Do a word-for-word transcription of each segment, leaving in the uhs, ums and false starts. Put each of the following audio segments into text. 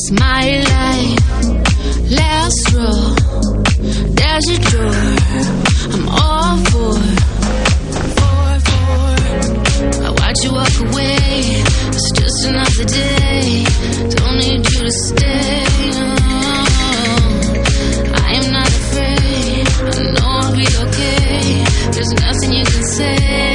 It's my life, last row, there's your door, I'm all for, for, for. I watch you walk away, it's just another day, don't need you to stay, no. I am not afraid, I know I'll be okay, there's nothing you can say.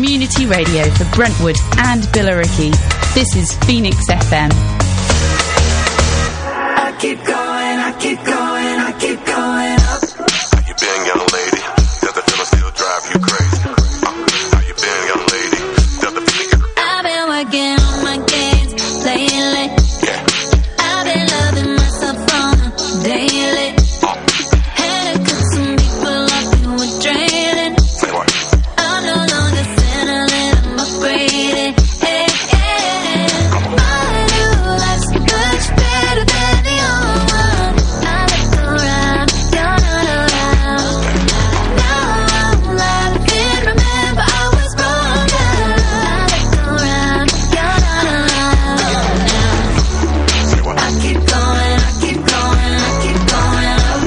community radio for Brentwood and Billericay. This is Phoenix F M. I keep going, I keep going, I keep going up. How you been, young lady? Does the feeling still drive you crazy? Uh, how you been, young lady? Does the feeling... I've been working on my games lately. Yeah. I've been loving myself on a daily. Had to cut some people off who were draining. Say what? I'm no longer settling, I'm upgrading. Hey, hey. My new life's much better than the old one. I look around, you're not around. Now I'm alive, I can't remember I was wrong. I look around, you're not around. Say what? I keep going, I keep going, I keep going up.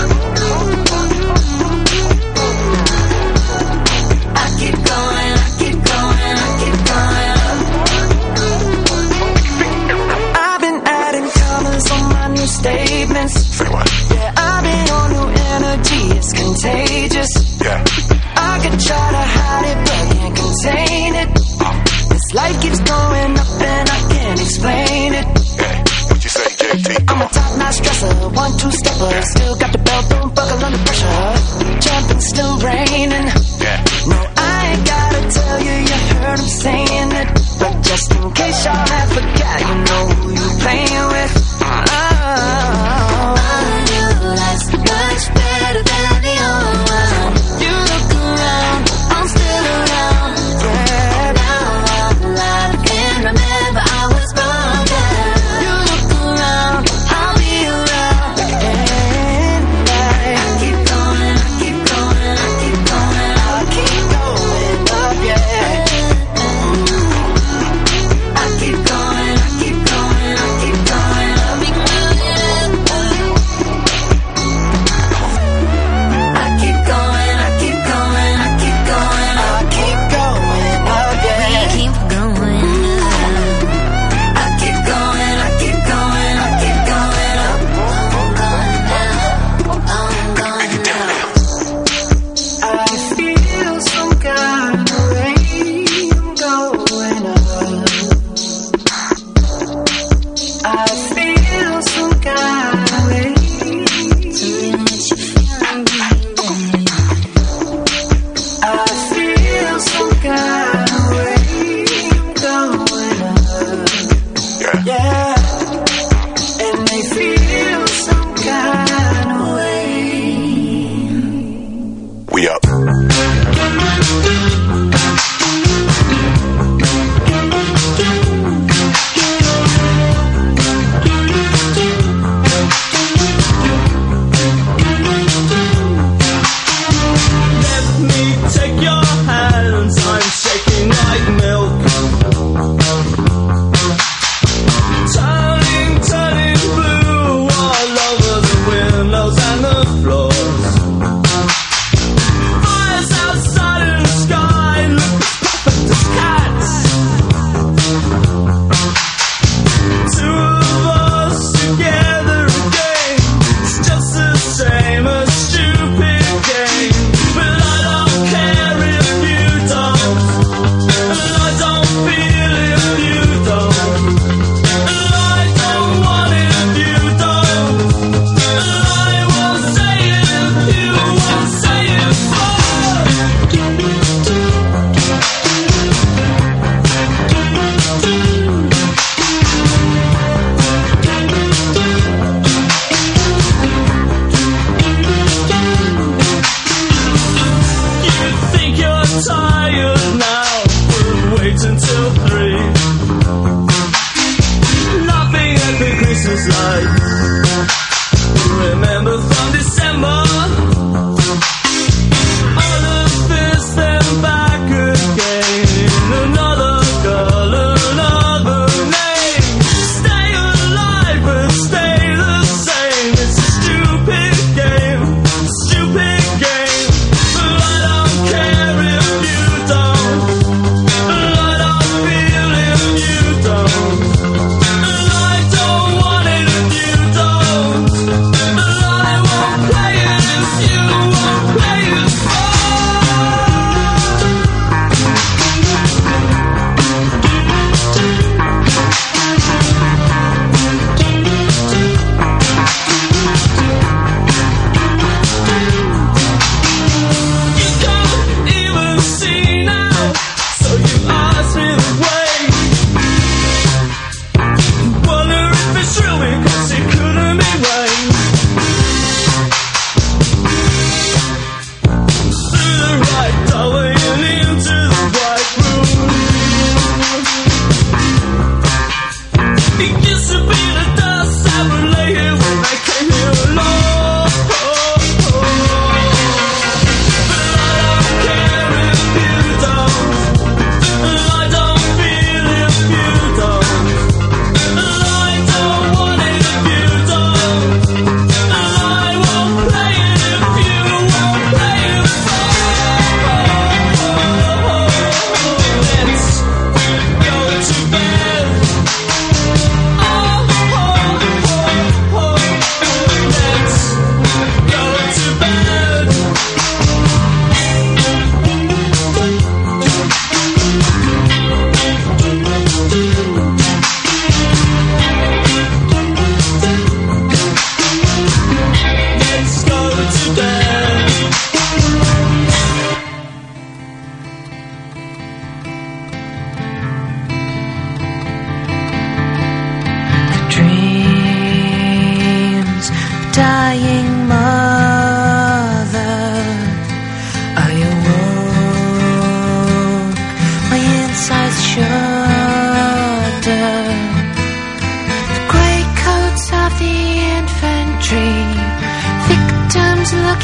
I keep going, I keep going, I keep going up. I've been adding colors on my new statements. Say what? Yeah, I've been on new energy, it's contagious. Yeah. I could try to hide it, but can't contain it. This light keeps going up and I can't explain it. Yeah. What you say, J T? I'm a top-notch dresser, one-two-stepper. Still got the belt, don't buckle under pressure. Jumping, still raining. Yeah. No, I ain't gotta tell you, you heard him saying it. But just in case y'all have forgot, you know who you playing with. Oh, my new life's much better than the old one. You look around, I'm still around. Yeah, now I'm alive, I can't remember I was wrong. Yeah. You look around, I'll be around. And I, I keep going, I keep going, I keep going, I keep going up, yeah.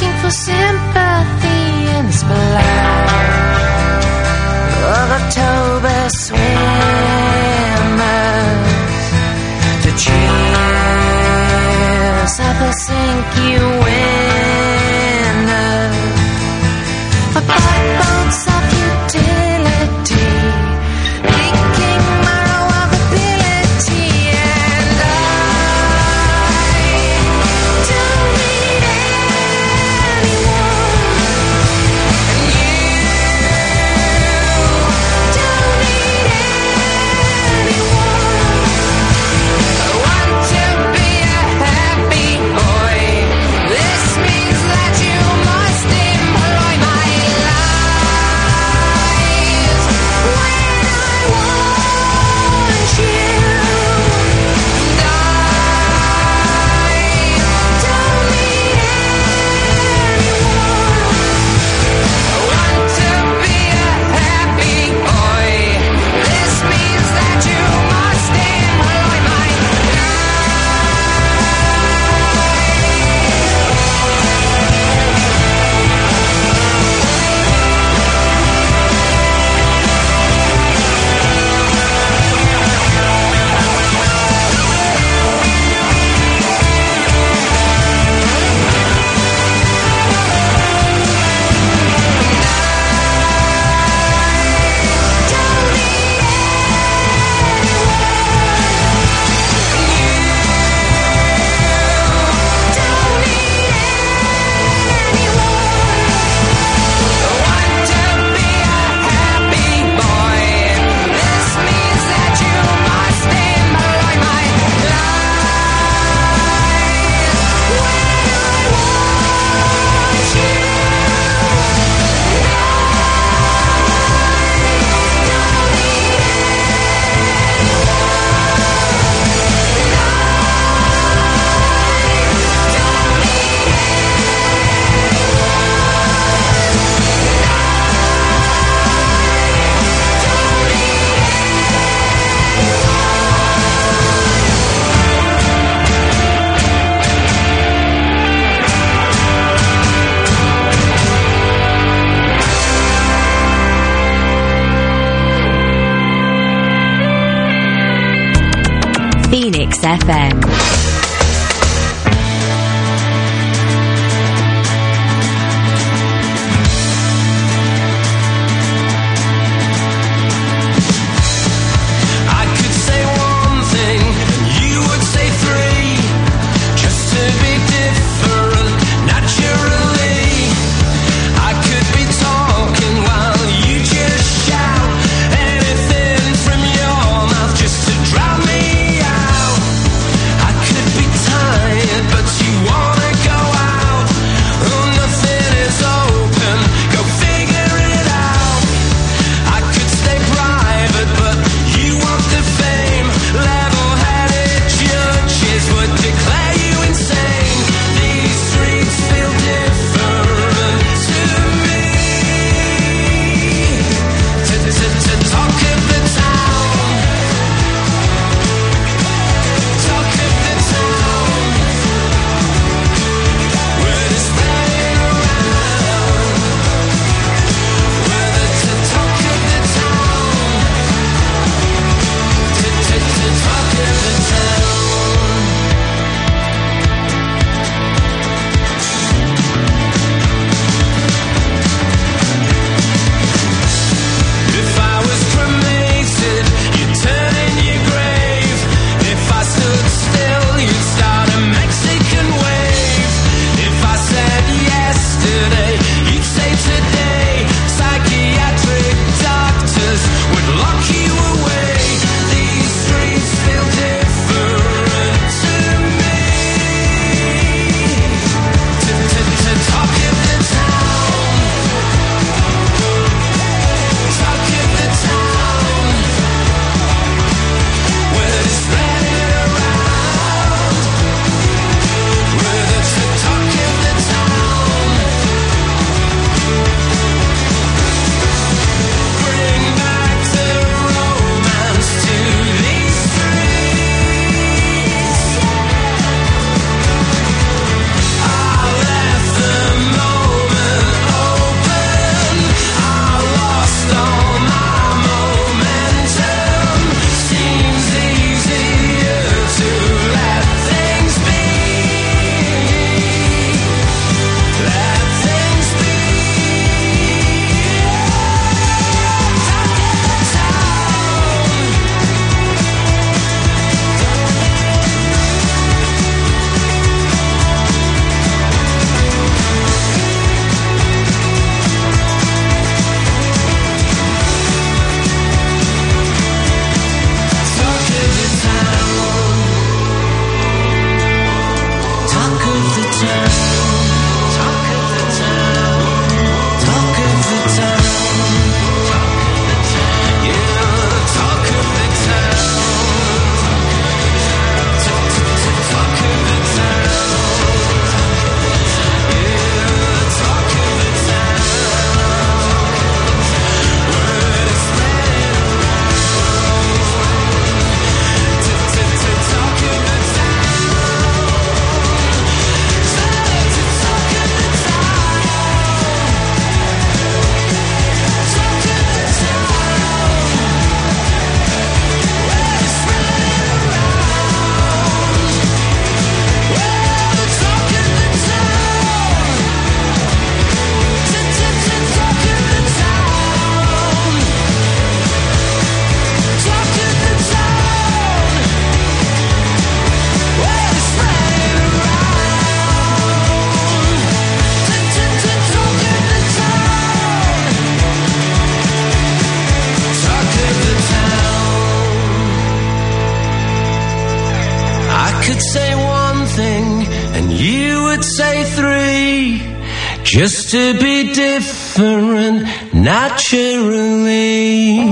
looking for sympathy in this blood of October swimmers, the cheers of the sinking winners, for boats of utility, leaking marrow of ability, and I don't need anyone, and you don't need anyone. I want to be a happy boy. This means that you must employ my lies when I want you, and I don't need anyone. I want to be a happy boy. This means that you must employ my Phoenix F M. Just to drown me out, I could just to be different naturally.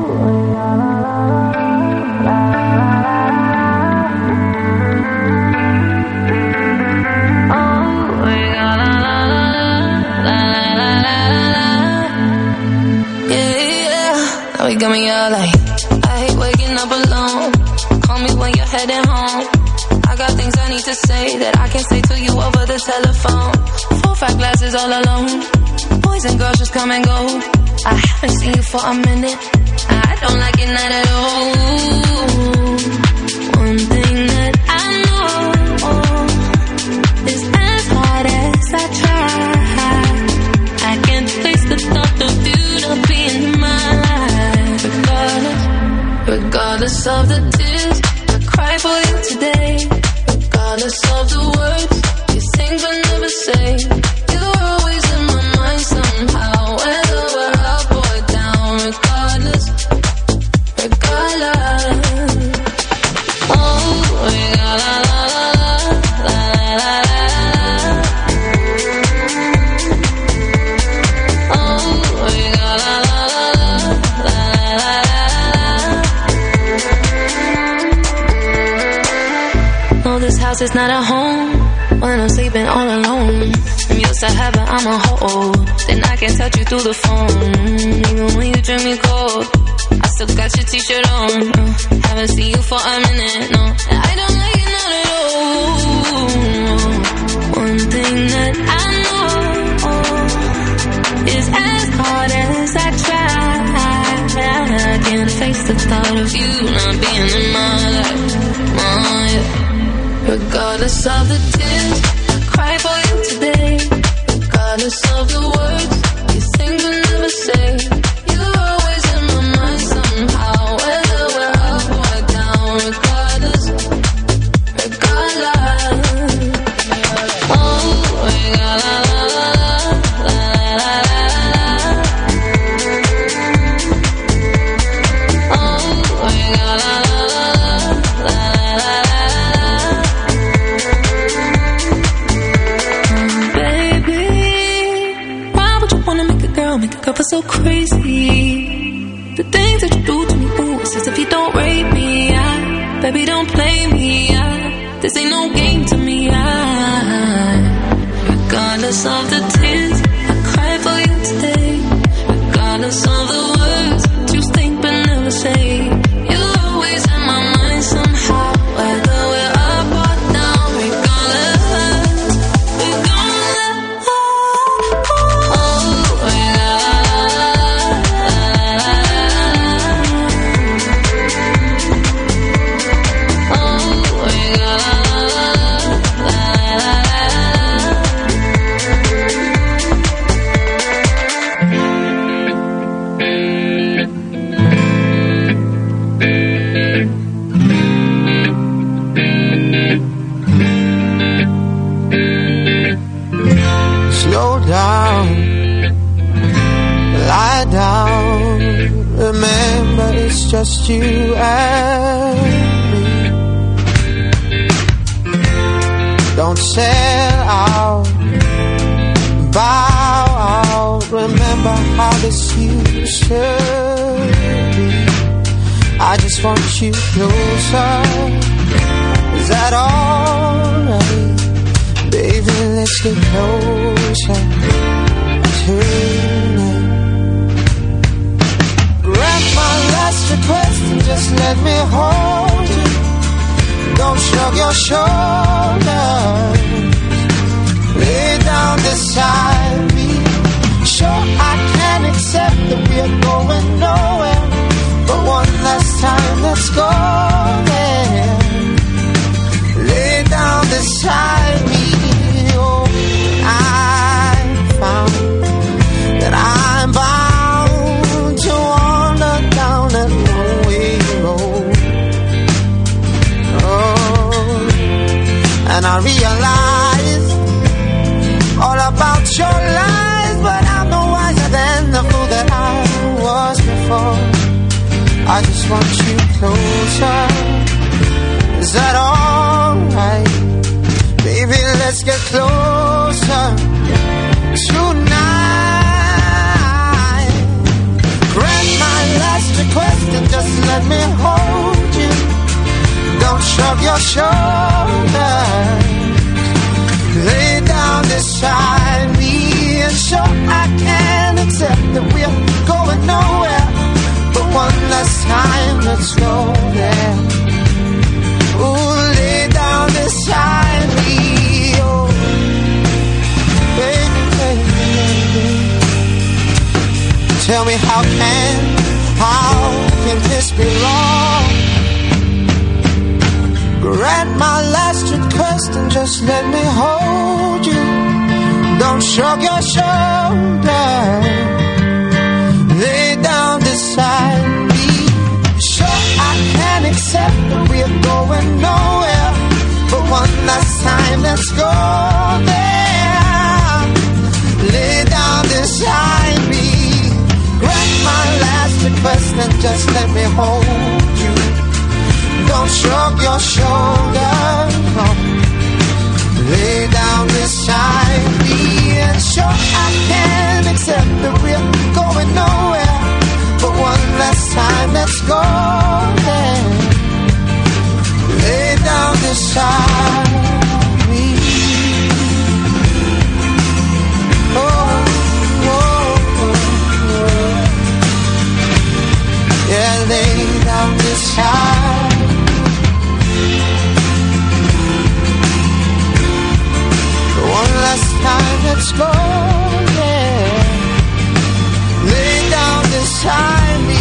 You got me all like, I hate waking up alone. Call me when you're heading home. I got things I need to say that I can't say to you over the telephone. Four, five glasses all alone. Boys and girls just come and go. I haven't seen you for a minute. I don't like it, not at all. One thing that I know is as hard as I try, I can't face the thought of you not being in my life. Regardless of the tears I cry for you today, regardless of the words you think but never say, you're always in my mind somehow, whether we're up or down. Regardless, regardless. Oh, regardless. It's not a home when I'm sleeping all alone. I'm used to heaven, I'm a hold. Then I can touch you through the phone. Even when you drink me cold, I still got your t-shirt on. uh, Haven't seen you for a minute, no, I don't like it, not at all. One thing that I know is as hard as I try, I can't face the thought of you not being in my life. Oh, yeah. Regardless of the tears I cry for you today, regardless of the words you think but never say, you're always in my mind somehow, whether we're up or down. Regardless, regardless. Oh, regardless. Girl, so crazy. The things that you do to me, ooh, it's as if you don't rate me. I, baby, don't play me. I, this ain't no game to me. I, regardless of the tears I cry for you today, regardless of the words you think but never say, you're always in my mind somehow, whether we're up or down. Regardless, regardless. Oh, just you and me. Don't sell out, bow out. Remember how this used to be. I just want you closer. Is that alright? Baby, let's get closer tonight. Grant my last request and just let me hold you. Don't shrug your shoulders. Lay down beside me. Sure, I can accept that we're going nowhere, but one last time, let's go there. Lay down beside me. Oh, I found that I'm bound to wander down that lonely road. Oh, and I realize all about your lies, but I'm no wiser than the fool that I was before. I just want you closer. Is that alright? Baby, let's get closer tonight. Grant my last request and just let me hold you. Don't shrug your shoulders. Lay down beside me and sure I can accept that we're going nowhere. But one last time, let's go there. Ooh, lay down beside me. Oh, baby, baby, baby. Tell me how can, how can this be wrong? Grant my last request and just let me hold you. Don't shrug your shoulders. Lay down beside me. Sure, I can accept that we're going nowhere. But one last time, let's go there. Lay down beside me. Grant my last request and just let me hold you. Don't shrug your shoulders, no. Lay down beside me. And sure, I can accept that we're going nowhere. But one last time, let's go there. Lay down beside me. Oh, oh, oh, oh. Yeah, lay down beside. One last time, let's go, yeah. Lay down beside me.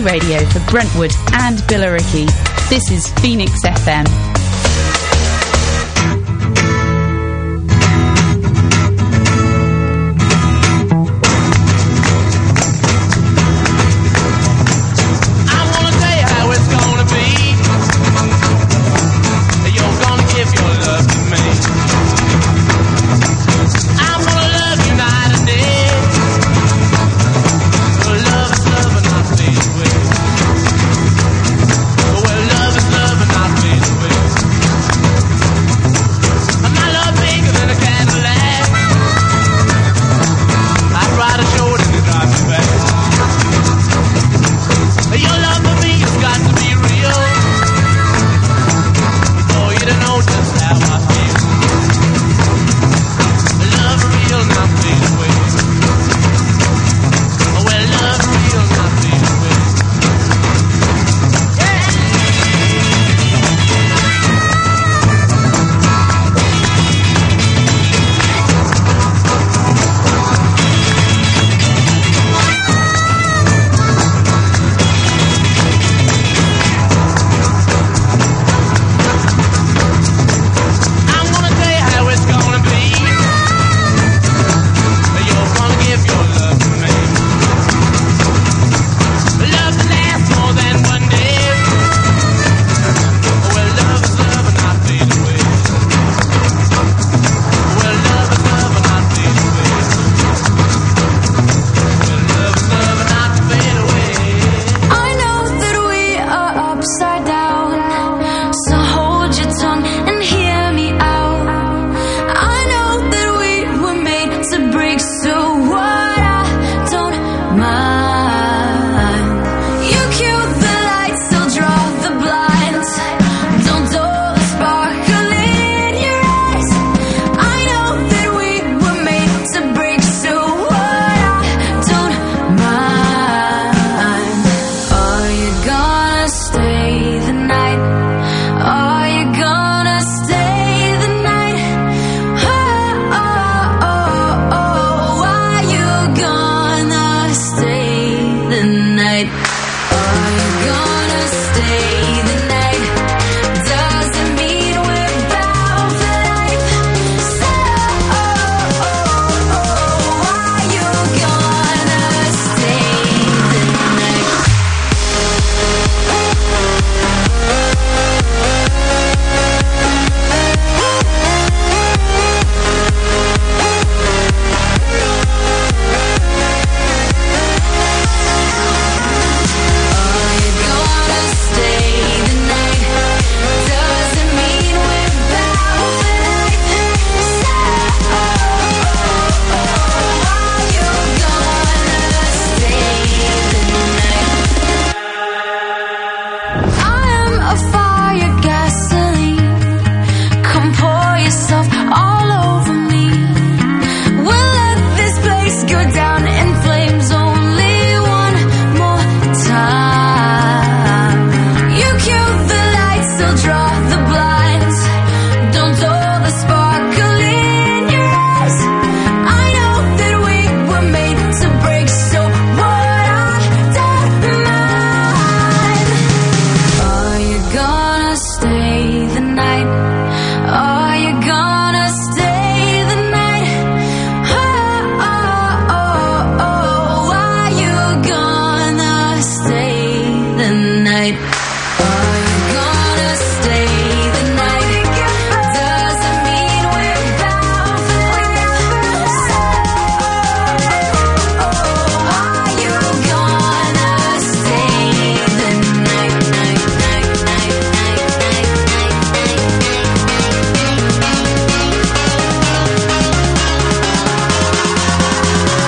radio for Brentwood and Billericay. This is Phoenix F M.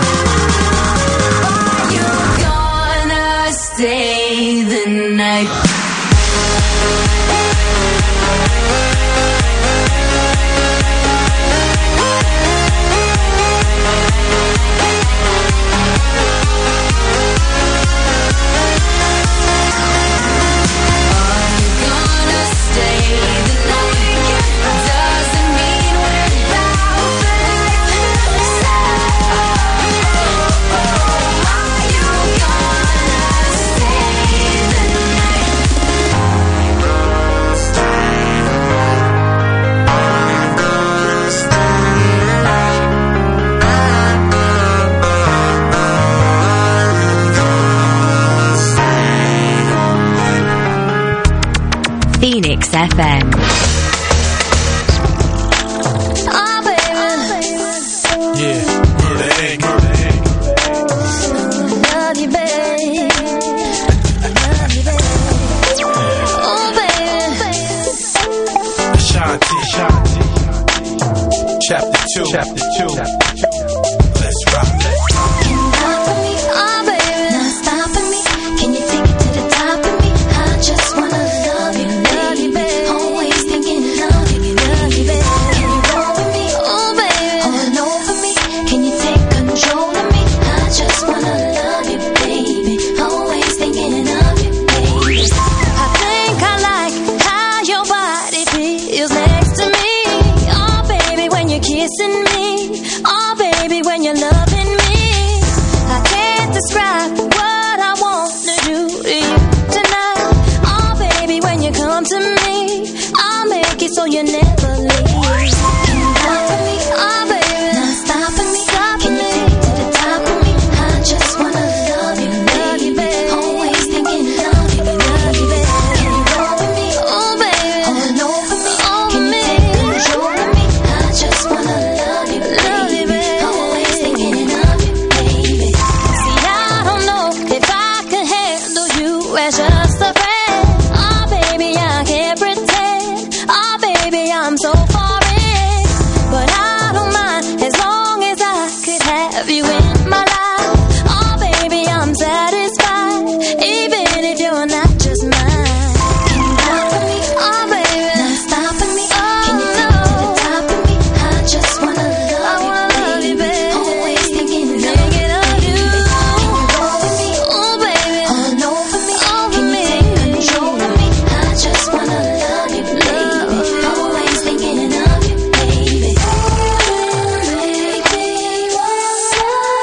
Stay the night. F M. Oh, baby. Yeah, murder egg, murder egg. Love you, babe. Love you, babe. Oh, baby. Ashanti, Ashanti. Chapter two, chapter two. Let's rock, let's rock. Can you rock for me? Oh, baby. Not stopping me. Can you take it to the top of me? I just wanna love you, love you, babe. Always thinking love you, love you, babe. Can you roll with me? Oh, baby. All over me. Can you take control of me? I just wanna love you, baby. Always thinking of you, baby. I think I like how your body feels next to me. Oh, baby, when you're kissing me. Oh, baby, when you're loving me. I can't describe what I want to do to you tonight. Oh, baby, when you come to me, I'll make it so you never leave. Can you rock for me? Oh, baby. Not stopping me. Can you take it to the top of me? I just wanna love you, love you, babe. Always thinking love you, love you, babe. Can you roll with me? Oh, baby. All over me. Can you take control of me? I just wanna love you, love you, babe. Always thinking of you, baby. See, I don't know if I can handle you as just a friend. Oh, baby, I can't pretend. Oh, baby, I'm so foreign. But I don't mind as long as I could have you in my life. Oh, baby, I'm satisfied, even if you're not just mine. Can you rock for me? Oh, baby. Not stopping me. Can you take it to the top of me? I just wanna love you, baby. Always thinking of you. Can you roll with me? Oh, baby. All over me. Can you take control of me? I just wanna love you, baby. Always thinking of you, baby. Make me wanna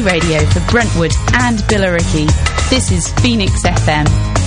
free radio for Brentwood and Billericay. This is Phoenix F M.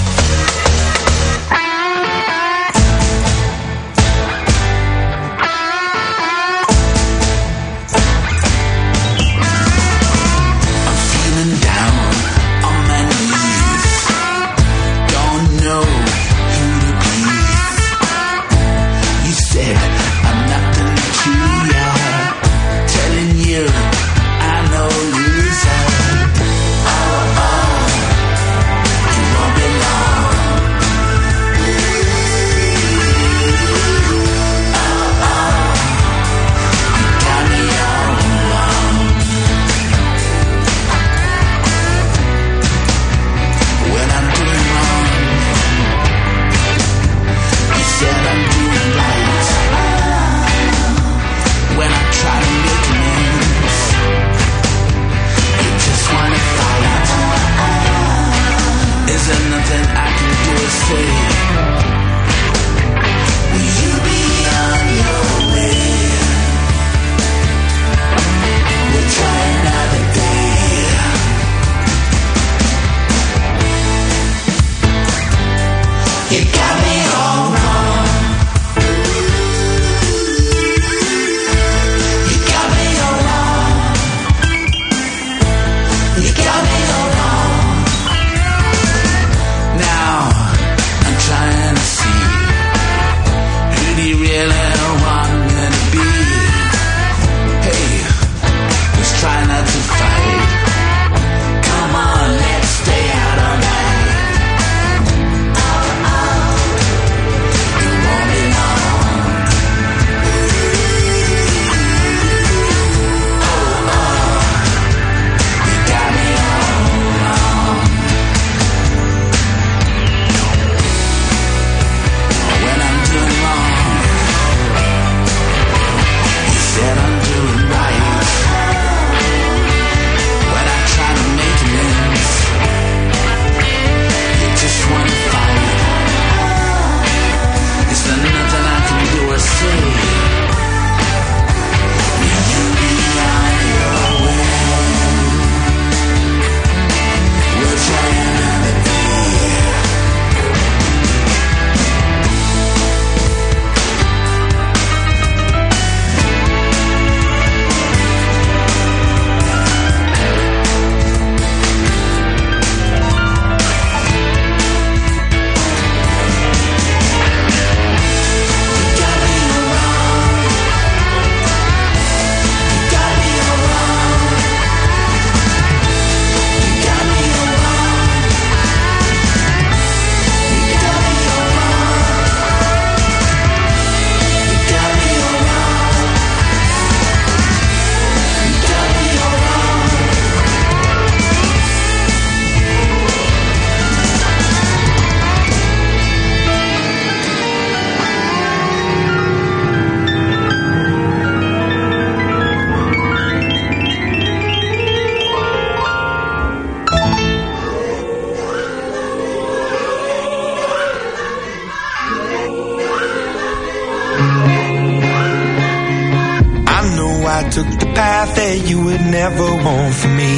took the path that you would never want for me.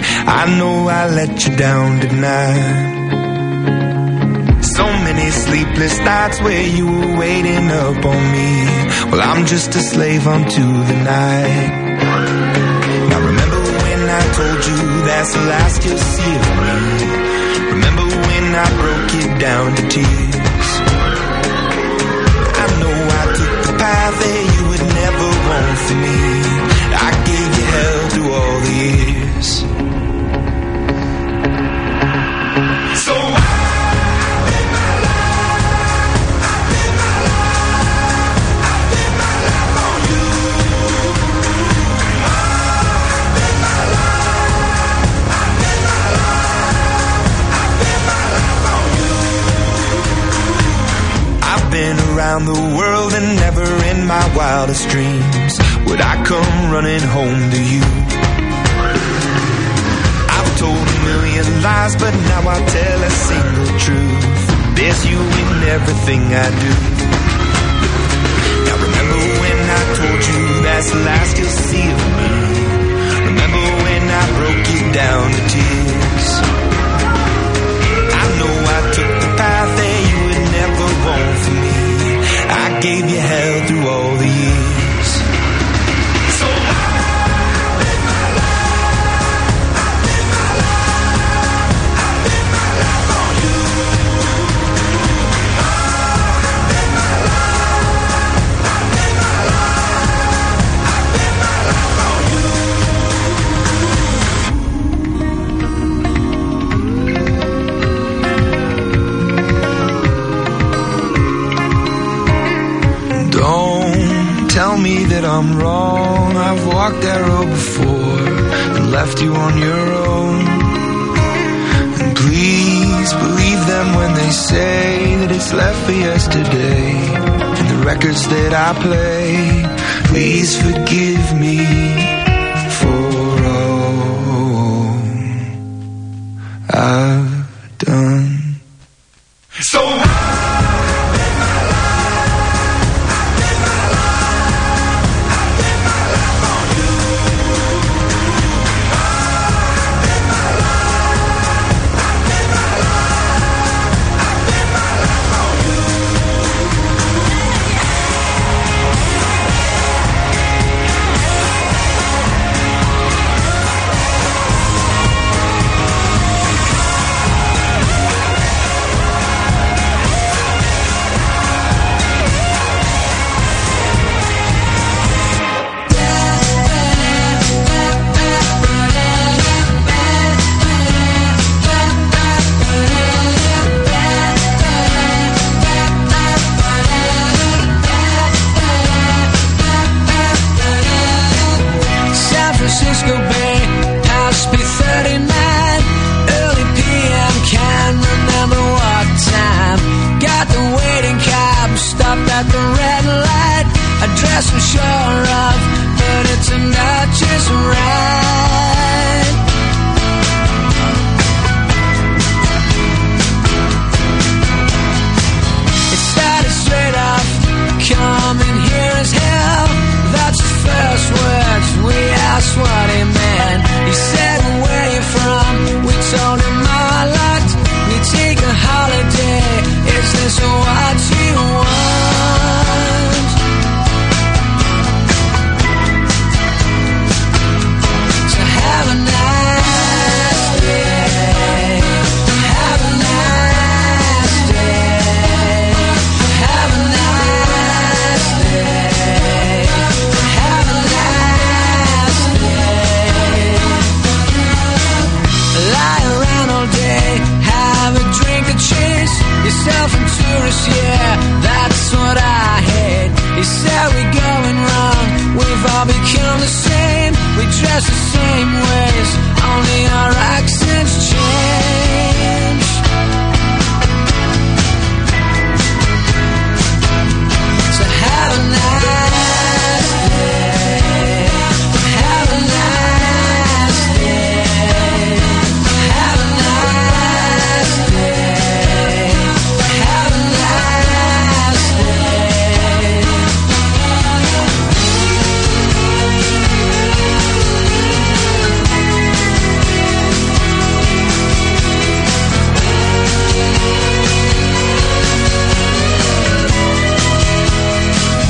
I know I let you down tonight. So many sleepless nights where you were waiting up on me. Well, I'm just a slave unto the night. Now remember when I told you that's the last you'll see of me. Remember when I broke it down to tears. I know I took the path that you would never want for me. I gave you hell through all the years. So I live my life, I live my life, I live my life on you. I live my life, I live my life, I live my life on you. I've been around the world and never in my wildest dreams would I come running home to you. I've told a million lies, but now I tell a single truth. There's you in everything I do. Now remember when I told you that's the last you'll see of me. Remember when I broke down to tears. I know I took the path that you would never want for me. I gave you hell through all the years. So I live my life, I live my life, I live my life on you. I live my life, I live my life, I live my life on you. Don't tell me that I'm wrong. I've walked that road before and left you on your own. And please believe them when they say that it's left for yesterday. And the records that I play, please forgive me for all I've done. So dress the same,